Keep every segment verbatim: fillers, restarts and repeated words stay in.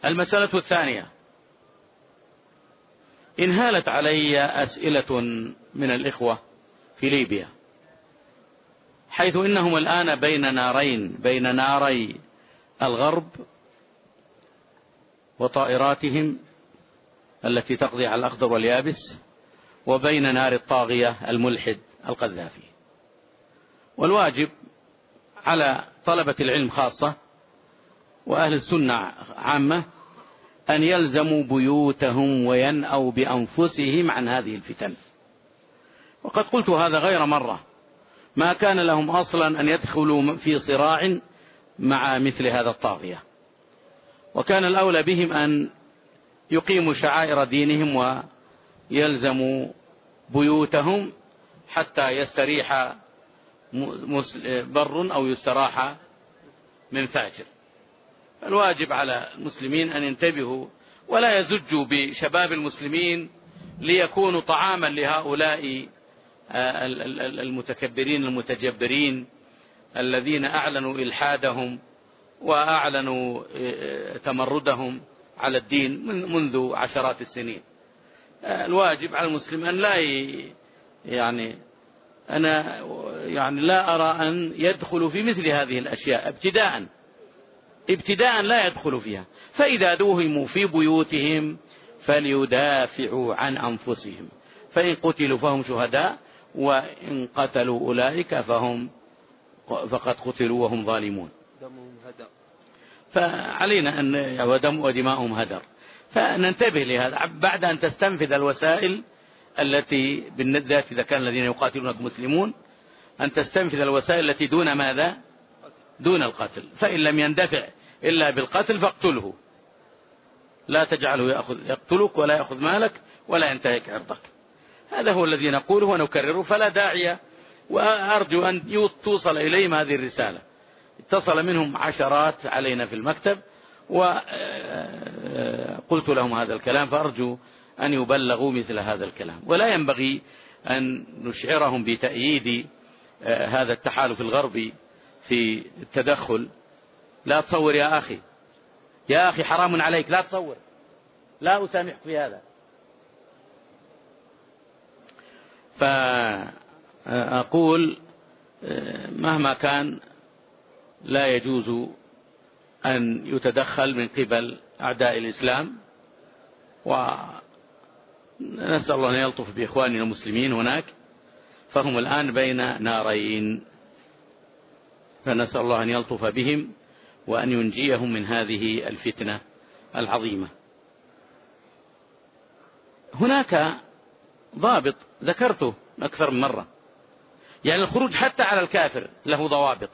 المسألة الثانية، انهالت علي أسئلة من الإخوة في ليبيا، حيث إنهم الآن بين نارين، بين ناري الغرب وطائراتهم التي تقضي على الأخضر واليابس، وبين نار الطاغية الملحد القذافي. والواجب على طلبة العلم خاصة وأهل السنة عامة أن يلزموا بيوتهم وينأوا بأنفسهم عن هذه الفتن. وقد قلت هذا غير مرة، ما كان لهم أصلا أن يدخلوا في صراع مع مثل هذا الطاغية، وكان الأولى بهم أن يقيموا شعائر دينهم ويلزموا بيوتهم حتى يستريح بر أو يستراح من فاجر. الواجب على المسلمين أن ينتبهوا ولا يزجوا بشباب المسلمين ليكونوا طعاما لهؤلاء المتكبرين المتجبرين الذين أعلنوا إلحادهم وأعلنوا تمردهم على الدين منذ عشرات السنين. الواجب على المسلم أن لا يعني أنا يعني لا أرى أن يدخلوا في مثل هذه الأشياء ابتداء ابتداء لا يدخلوا فيها، فإذا دوهموا في بيوتهم فليدافعوا عن أنفسهم، فإن قتلوا فهم شهداء، وإن قتلوا أولئك فهم فقد قتلوا وهم ظالمون. دمهم هدر، فعلينا أن ودم ودماؤهم هدر، فننتبه لهذا بعد أن تستنفذ الوسائل التي بالذات إذا كان الذين يقاتلونك مسلمون، أن تستنفذ الوسائل التي دون ماذا؟ دون القتل. فإن لم يندفع إلا بالقتل فاقتله، لا تجعله يأخذ يقتلك ولا يأخذ مالك ولا ينتهك عرضك. هذا هو الذي نقوله ونكرره، فلا داعي. وأرجو أن توصل إليهم هذه الرسالة. اتصل منهم عشرات علينا في المكتب وقلت لهم هذا الكلام، فأرجو أن يبلغوا مثل هذا الكلام. ولا ينبغي أن نشعرهم بتأييد هذا التحالف الغربي في التدخل. لا تصور يا أخي، يا أخي حرام عليك، لا تصور، لا أسامحك في هذا. فأقول مهما كان لا يجوز أن يتدخل من قبل أعداء الإسلام، ونسأل الله أن يلطف بإخواننا المسلمين هناك، فهم الآن بين نارين، فنسأل الله أن يلطف بهم وأن ينجيهم من هذه الفتنة العظيمة. هناك ضابط ذكرته أكثر من مرة، يعني الخروج حتى على الكافر له ضوابط.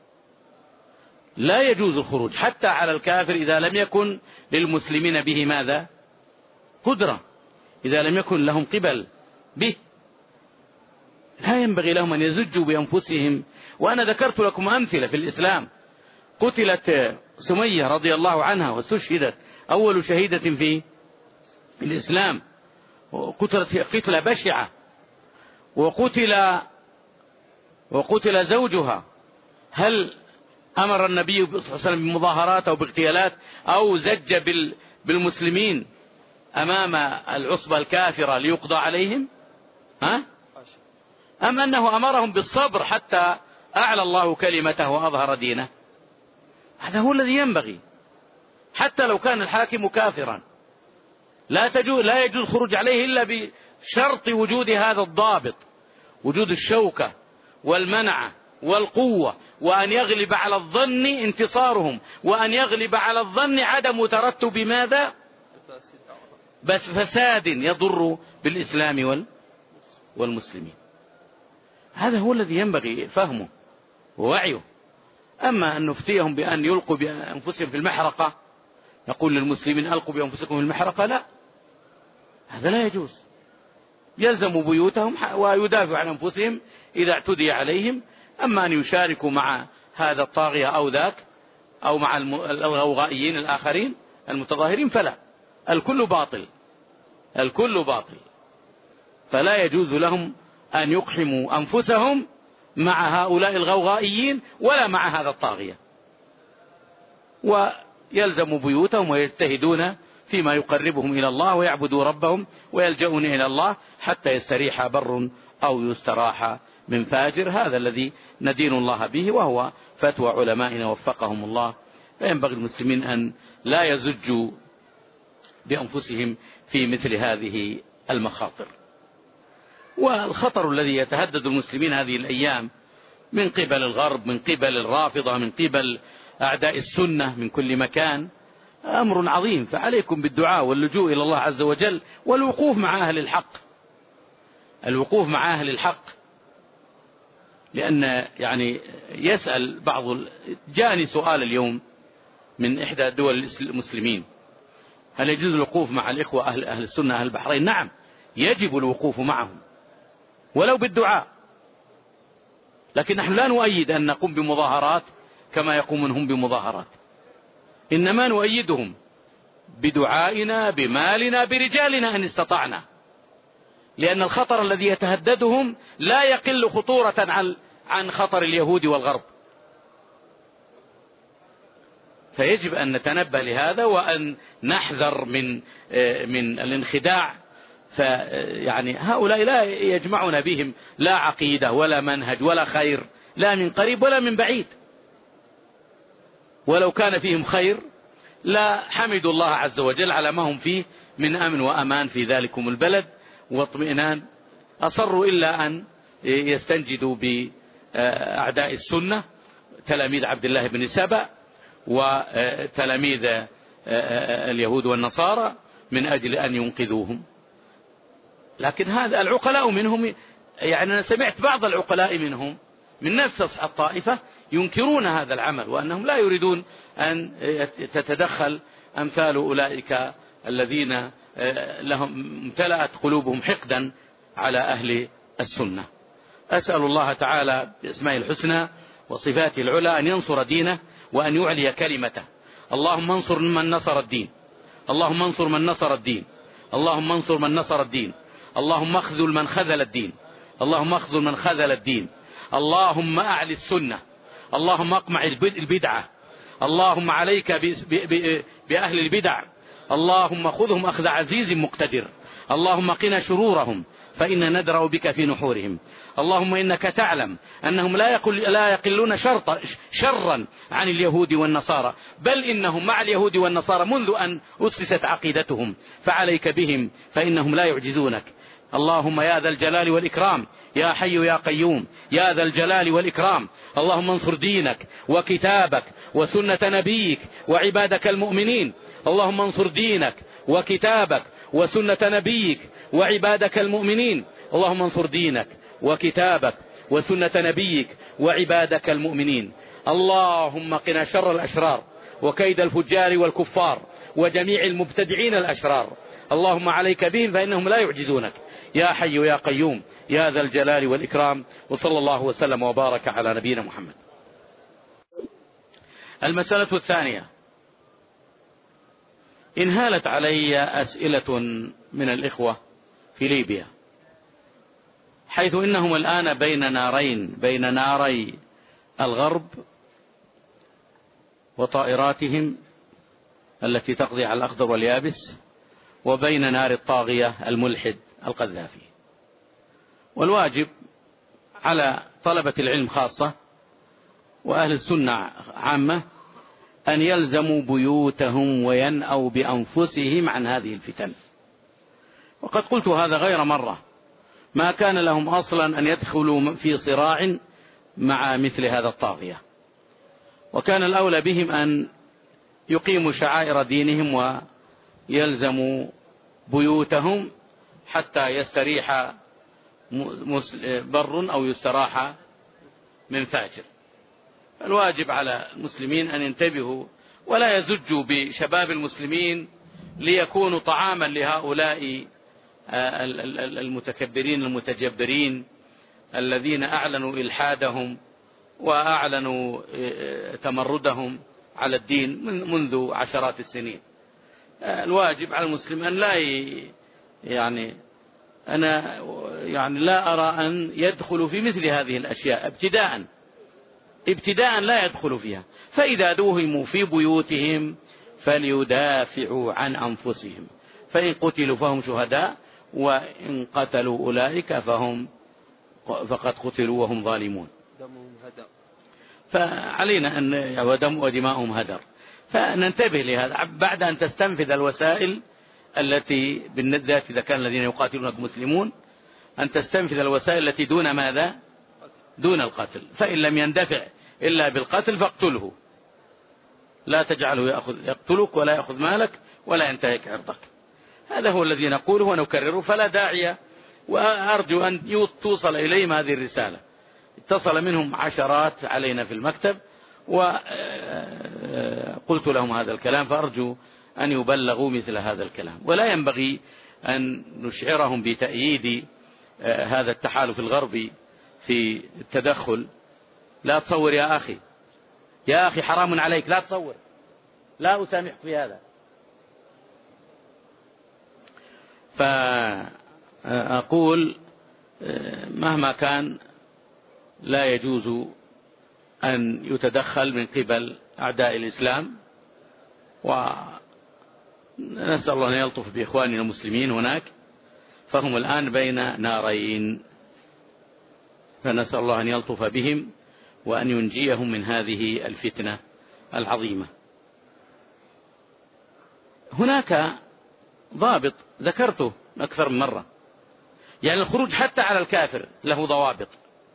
لا يجوز الخروج حتى على الكافر إذا لم يكن للمسلمين به ماذا؟ قدرة، إذا لم يكن لهم قبل به. لا ينبغي لهم أن يزجوا بأنفسهم. وأنا ذكرت لكم أمثلة في الإسلام، قتلت سمية رضي الله عنها واستشهدت، أول شهيدة في الإسلام، قتلت قتلة بشعة، وقتل وقتل زوجها. هل أمر النبي صلى الله عليه وسلم بمظاهرات أو باغتيالات أو زج بالمسلمين أمام العصبة الكافرة ليقضى عليهم؟ ها؟ أم أنه أمرهم بالصبر حتى أعلى الله كلمته وأظهر دينه؟ هذا هو الذي ينبغي، حتى لو كان الحاكم كافرا لا تجوز لا يجوز الخروج عليه إلا بشرط وجود هذا الضابط، وجود الشوكة والمنع والقوة، وأن يغلب على الظن انتصارهم، وأن يغلب على الظن عدم ترتب ماذا؟ بس فساد يضر بالإسلام والمسلمين. هذا هو الذي ينبغي فهمه ووعيه. أما أن نفتيهم بأن يلقوا بأنفسهم في المحرقة، نقول للمسلمين ألقوا بأنفسكم في المحرقة، لا، هذا لا يجوز. يلزموا بيوتهم ويدافعوا عن أنفسهم إذا اعتدي عليهم. أما أن يشاركوا مع هذا الطاغية أو ذاك أو مع الغوغائيين الآخرين المتظاهرين فلا، الكل باطل، الكل باطل. فلا يجوز لهم أن يقحموا أنفسهم مع هؤلاء الغوغائيين ولا مع هذا الطاغية. يلزموا بيوتهم ويجتهدون فيما يقربهم إلى الله ويعبدوا ربهم ويلجؤون إلى الله حتى يستريح بر أو يستراح من فاجر. هذا الذي ندين الله به، وهو فتوى علمائنا وفقهم الله. فينبغي المسلمين أن لا يزجوا بأنفسهم في مثل هذه المخاطر. والخطر الذي يتهدد المسلمين هذه الأيام من قبل الغرب، من قبل الرافضة، من قبل أعداء السنة من كل مكان، أمر عظيم. فعليكم بالدعاء واللجوء إلى الله عز وجل والوقوف مع أهل الحق، الوقوف مع أهل الحق. لأن يعني يسأل بعض، جاني سؤال اليوم من إحدى دول المسلمين: هل يجوز الوقوف مع الإخوة أهل, أهل السنة أهل البحرين؟ نعم، يجب الوقوف معهم ولو بالدعاء، لكن نحن لا نؤيد أن نقوم بمظاهرات كما يقومون هم بمظاهرات، إنما نؤيدهم بدعائنا بمالنا برجالنا إن استطعنا، لأن الخطر الذي يتهددهم لا يقل خطورة عن خطر اليهود والغرب. فيجب أن نتنبه لهذا وأن نحذر من من الانخداع. فيعني هؤلاء لا يجمعنا بهم لا عقيدة ولا منهج ولا خير، لا من قريب ولا من بعيد. ولو كان فيهم خير لا حمدوا الله عز وجل على ما هم فيه من أمن وأمان في ذلكم البلد واطمئنان. أصروا إلا أن يستنجدوا بأعداء السنة تلاميذ عبد الله بن سبأ وتلاميذ اليهود والنصارى من أجل أن ينقذوهم. لكن هذا العقلاء منهم، يعني أنا سمعت بعض العقلاء منهم من نفس الطائفة ينكرون هذا العمل، وأنهم لا يريدون أن تتدخل أمثال أولئك الذين لهم امتلأت قلوبهم حقدا على أهل السنة. أسأل الله تعالى بأسمائه الحسنى وصفاته العلى أن ينصر دينه وأن يعلي كلمته. اللهم انصر من نصر الدين، اللهم انصر من نصر الدين، اللهم انصر من نصر الدين، اللهم اخذل من خذل الدين، اللهم اخذل من خذل الدين، اللهم أعلي السنة، اللهم اقمع البدعة، اللهم عليك بأهل البدع، اللهم خذهم أخذ عزيز مقتدر، اللهم قنا شرورهم فإن ندرأ بك في نحورهم. اللهم إنك تعلم أنهم لا, يقل لا يقلون شرطا شرا عن اليهود والنصارى، بل إنهم مع اليهود والنصارى منذ أن أسست عقيدتهم، فعليك بهم فإنهم لا يعجزونك. اللهم يا ذا الجلال والإكرام، يا حي يا قيوم، يا ذا الجلال والإكرام، اللهم انصر دينك وكتابك وسنة نبيك وعبادك المؤمنين. اللهم انصر دينك وكتابك وسنة نبيك وعبادك المؤمنين. اللهم انصر دينك وكتابك وسنة نبيك وعبادك المؤمنين. اللهم قنا شر الأشرار وكيد الفجار والكفار وجميع المبتدعين الأشرار. اللهم عليك بهم فإنهم لا يعجزونك، يا حي يا قيوم، يا ذا الجلال والإكرام. وصلى الله وسلم وبارك على نبينا محمد. المسألة الثانية: انهالت علي أسئلة من الإخوة في ليبيا، حيث إنهم الآن بين نارين، بين ناري الغرب وطائراتهم التي تقضي على الأخضر واليابس، وبين نار الطاغية الملحد القذافي. والواجب على طلبة العلم خاصة وأهل السنة عامة أن يلزموا بيوتهم وينأوا بأنفسهم عن هذه الفتن. وقد قلت هذا غير مرة، ما كان لهم أصلا أن يدخلوا في صراع مع مثل هذا الطاغية، وكان الأولى بهم أن يقيموا شعائر دينهم ويلزموا بيوتهم حتى يستريح بر أو يستراح من فاجر. الواجب على المسلمين أن ينتبهوا ولا يزجوا بشباب المسلمين ليكونوا طعاما لهؤلاء المتكبرين المتجبرين الذين أعلنوا إلحادهم وأعلنوا تمردهم على الدين منذ عشرات السنين. الواجب على المسلم أن لا يعني أنا يعني لا أرى أن يدخل في مثل هذه الأشياء ابتداء ابتداء لا يدخل فيها. فإذا دوهموا في بيوتهم فليدافعوا عن أنفسهم، فإن قتلوا فهم شهداء، وإن قتلوا أولئك فهم فقد قتلوا وهم ظالمون. فعلينا أن ودم ودماؤهم هدر، فننتبه لهذا بعد أن تستنفذ الوسائل التي بالذات إذا كان الذين يقاتلونك مسلمون، أن تستنفذ الوسائل التي دون ماذا؟ دون القتل. فإن لم يندفع إلا بالقتل فاقتله، لا تجعله يأخذ يقتلك ولا يأخذ مالك ولا ينتهك عرضك. هذا هو الذي نقوله ونكرره، فلا داعي. وأرجو أن توصل إليهم هذه الرسالة. اتصل منهم عشرات علينا في المكتب وقلت لهم هذا الكلام، فأرجو أن يبلغوا مثل هذا الكلام. ولا ينبغي أن نشعرهم بتأييد هذا التحالف الغربي في التدخل. لا تصور يا أخي، يا أخي حرام عليك، لا تصور، لا أسامحك في هذا. فأقول مهما كان لا يجوز أن يتدخل من قبل أعداء الإسلام، ونسأل الله أن يلطف بإخواننا المسلمين هناك، فهم الآن بين نارين، فنسأل الله أن يلطف بهم وأن ينجيهم من هذه الفتنة العظيمة. هناك ضابط ذكرته أكثر من مرة، يعني الخروج حتى على الكافر له ضوابط.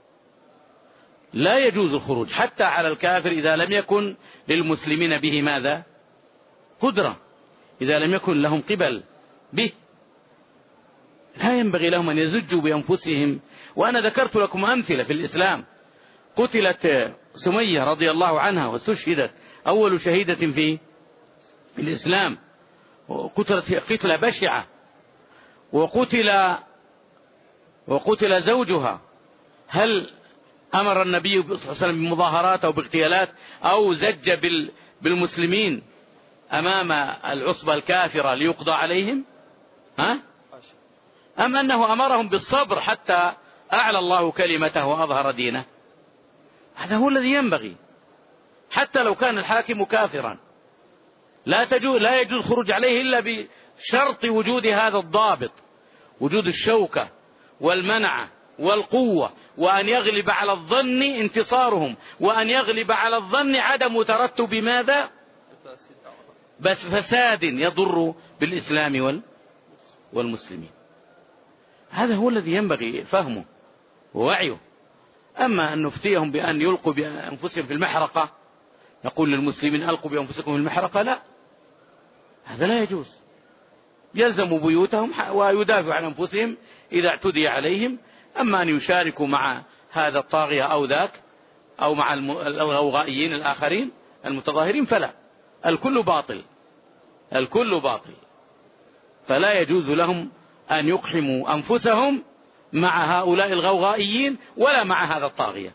لا يجوز الخروج حتى على الكافر إذا لم يكن للمسلمين به ماذا؟ قدرة، إذا لم يكن لهم قبل به. لا ينبغي لهم أن يزجوا بأنفسهم. وأنا ذكرت لكم أمثلة في الإسلام. قتلت سمية رضي الله عنها واستشهدت، أول شهيدة في الإسلام، قتلت قتلة بشعة، وقتل وقتل زوجها. هل أمر النبي صلى الله عليه وسلم بمظاهرات أو باغتيالات أو زج بالمسلمين أمام العصبة الكافرة ليقضى عليهم؟ ها؟ أم أنه أمرهم بالصبر حتى أعلى الله كلمته وأظهر دينه؟ هذا هو الذي ينبغي. حتى لو كان الحاكم كافرا لا تجوز لا يجوز الخروج عليه إلا بشرط وجود هذا الضابط، وجود الشوكة والمنعة والقوة، وأن يغلب على الظن انتصارهم، وأن يغلب على الظن عدم ترتب ماذا؟ بس فساد يضر بالإسلام والمسلمين. هذا هو الذي ينبغي فهمه ووعيه. أما أن نفتيهم بأن يلقوا بأنفسهم في المحرقة، نقول للمسلمين ألقوا بأنفسكم في المحرقة، لا، هذا لا يجوز. يلزموا بيوتهم ويدافعوا عن أنفسهم إذا اعتدي عليهم. أما أن يشاركوا مع هذا الطاغية أو ذاك أو مع الغوغائيين الآخرين المتظاهرين فلا، الكل باطل، الكل باطل. فلا يجوز لهم أن يقحموا أنفسهم مع هؤلاء الغوغائيين ولا مع هذا الطاغية،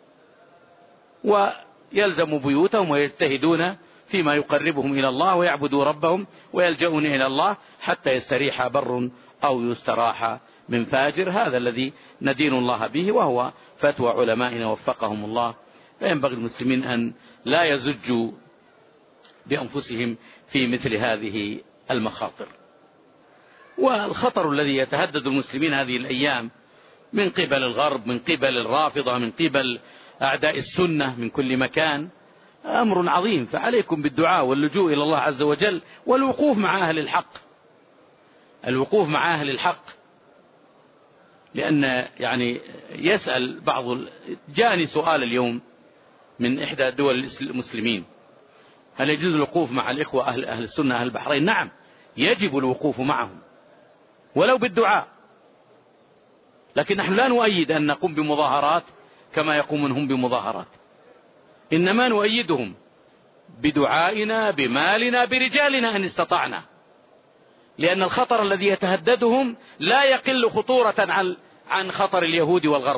ويلزموا بيوتهم ويجتهدون فيما يقربهم إلى الله ويعبدوا ربهم ويلجؤون إلى الله حتى يستريح بر أو يستراح من فاجر. هذا الذي ندين الله به، وهو فتوى علمائنا وفقهم الله. فينبغي المسلمين أن لا يزجوا بأنفسهم في مثل هذه المخاطر. والخطر الذي يتهدد المسلمين هذه الأيام من قبل الغرب، من قبل الرافضة، من قبل أعداء السنة من كل مكان، أمر عظيم. فعليكم بالدعاء واللجوء إلى الله عز وجل والوقوف مع أهل الحق، الوقوف مع أهل الحق. لأن يعني يسأل بعض، جاءني سؤال اليوم من إحدى دول المسلمين: هل يجوز الوقوف مع الإخوة أهل, أهل السنة أهل البحرين؟ نعم، يجب الوقوف معهم ولو بالدعاء، لكن نحن لا نؤيد أن نقوم بمظاهرات كما يقومون هم بمظاهرات، إنما نؤيدهم بدعائنا بمالنا برجالنا إن استطعنا، لأن الخطر الذي يتهددهم لا يقل خطورة عن خطر اليهود والغرب.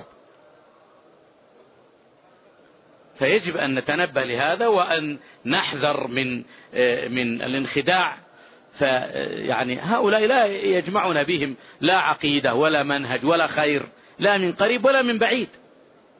فيجب أن نتنبه لهذا وأن نحذر من من الانخداع. فيعني هؤلاء لا يجمعنا بهم لا عقيدة ولا منهج ولا خير، لا من قريب ولا من بعيد.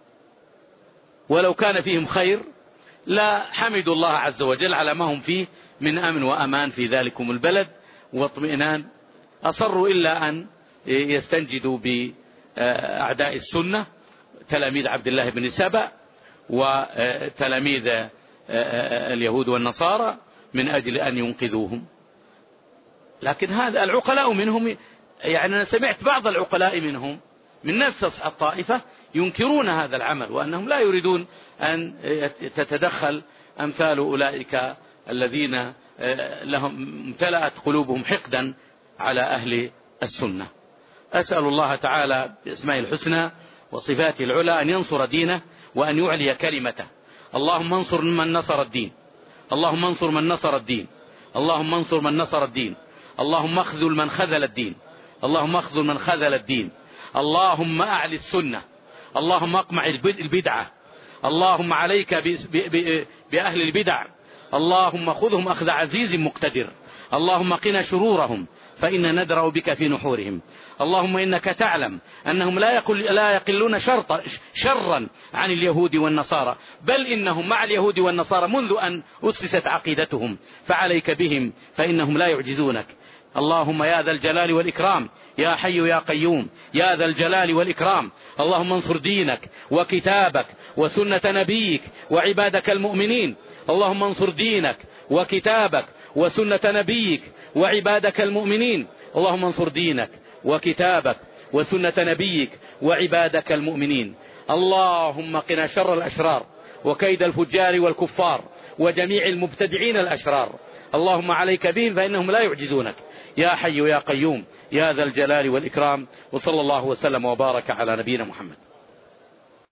ولو كان فيهم خير لا حمدوا الله عز وجل على ما هم فيه من أمن وأمان في ذلكم البلد واطمئنان. أصروا إلا أن يستنجدوا بأعداء السنة تلاميذ عبد الله بن سبأ وتلاميذ اليهود والنصارى من أجل أن ينقذوهم. لكن هذا العقلاء منهم، يعني أنا سمعت بعض العقلاء منهم من نفس الطائفة ينكرون هذا العمل، وأنهم لا يريدون أن تتدخل أمثال أولئك الذين لهم امتلأت قلوبهم حقدا على أهل السنة. أسأل الله تعالى بأسمائه الحسنى وصفاته العلى أن ينصر دينه وأن يعلي كلمته. اللهم انصر من نصر الدين، اللهم انصر من نصر الدين، اللهم انصر من نصر الدين، اللهم اخذل من خذل الدين، اللهم اخذل من خذل الدين، اللهم أعل السنة، اللهم اقمع البدعة، اللهم عليك بأهل البدع، اللهم خذهم أخذ عزيز مقتدر، اللهم قنا شرورهم فإن ندرأ بك في نحورهم. اللهم إنك تعلم أنهم لا يقل لا يقلون شرطا شرا عن اليهود والنصارى، بل إنهم مع اليهود والنصارى منذ أن أسست عقيدتهم، فعليك بهم فإنهم لا يعجزونك. اللهم يا ذا الجلال والإكرام، يا حي يا قيوم، يا ذا الجلال والإكرام، اللهم انصر دينك وكتابك وسنة نبيك وعبادك المؤمنين. اللهم انصر دينك وكتابك وسنة نبيك وعبادك المؤمنين. اللهم انصر دينك وكتابك وسنة نبيك وعبادك المؤمنين. اللهم قنا شر الأشرار وكيد الفجار والكفار وجميع المبتدعين الأشرار. اللهم عليك بهم فإنهم لا يعجزونك، يا حي يا قيوم، يا ذا الجلال والإكرام. وصلى الله وسلم وبارك على نبينا محمد.